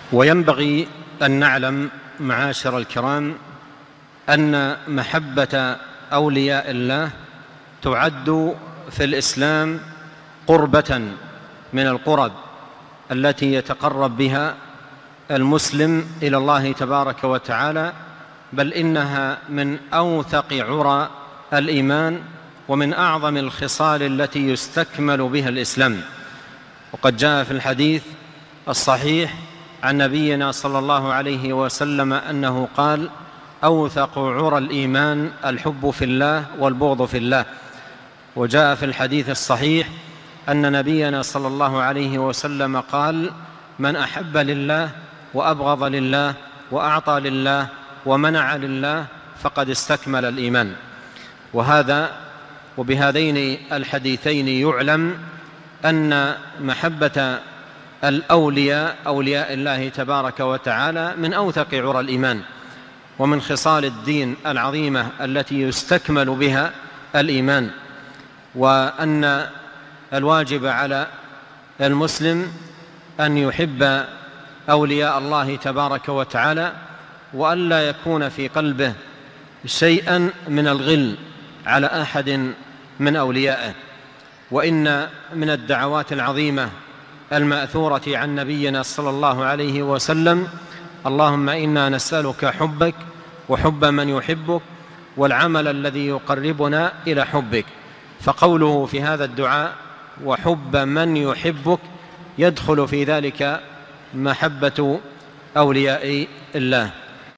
وينبغي أن نعلم معاشر الكرام أن محبة أولياء الله تعد في الإسلام قربة من القرب التي يتقرب بها المسلم إلى الله تبارك وتعالى، بل إنها من أوثق عرى الإيمان ومن أعظم الخصال التي يستكمل بها الإسلام. وقد جاء في الحديث الصحيح عن نبينا صلى الله عليه وسلم أنه قال: أوثق عرى الإيمان الحب في الله والبغض في الله. وجاء في الحديث الصحيح أن نبينا صلى الله عليه وسلم قال: من أحب لله وأبغض لله وأعطى لله ومنع لله فقد استكمل الإيمان. وبهذين الحديثين يعلم أن محبة أولياء الله تبارك وتعالى من أوثق عرى الإيمان ومن خصال الدين العظيمة التي يستكمل بها الإيمان، وأن الواجب على المسلم أن يحب أولياء الله تبارك وتعالى، وأن لا يكون في قلبه شيئا من الغل على أحد من أوليائه. وإن من الدعوات العظيمة المأثورة عن نبينا صلى الله عليه وسلم: اللهم إنا نسألك حبك وحب من يحبك والعمل الذي يقربنا إلى حبك. فقوله في هذا الدعاء وحب من يحبك يدخل في ذلك محبة أولياء الله.